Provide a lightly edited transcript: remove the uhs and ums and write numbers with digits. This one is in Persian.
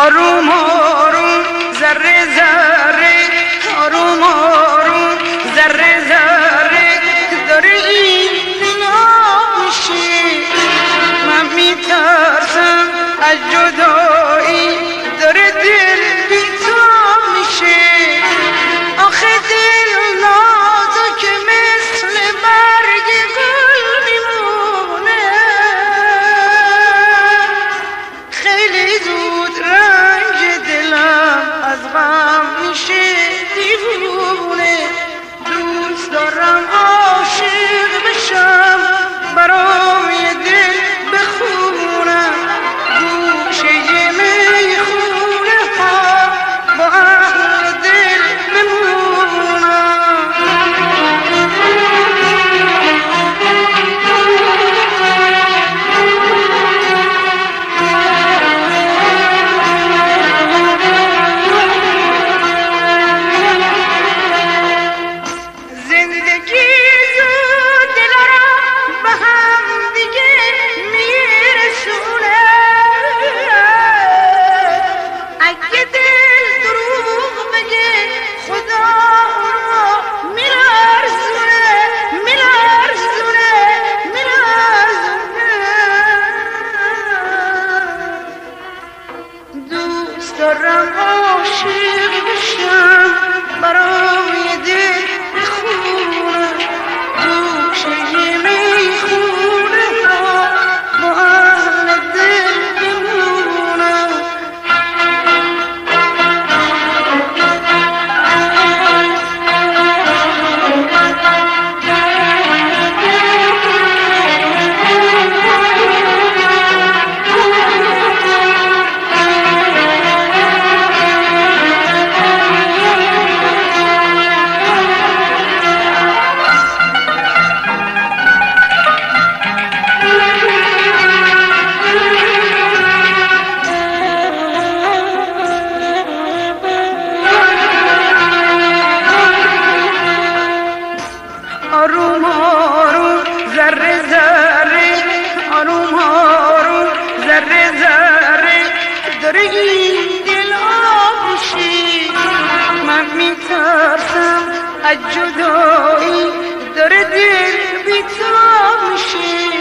آروم آروم ذره ذره، آروم آروم ذره ذره داره این دل آب میشه. من میترسم از جدایی، داره دل بی‌تاب میشه. آخه دل نازک مثل برگ گل میمونه، خیلی زود رنگ دلم از غم میشه دیوونه. دوست دارم عاشق بشم، برام یه دل بخونم، گوشه میخونه ها با اهل دل بمونم. زندگی زود دل را به هم دیگه میرسونه. اگه دل دروغ بگه خدا اونو میلرزونه، میلرزونه، میلرزونه. دوست دارم عاشق بشم، برام یه دل بخونم، گوشه میخونه ها با اهل دل بمونم. آروم آروم ذره ذره، آروم آروم ذره ذره داره این دل آب میشه. من میترسم از جدایی، داره دل بی‌تاب میشه.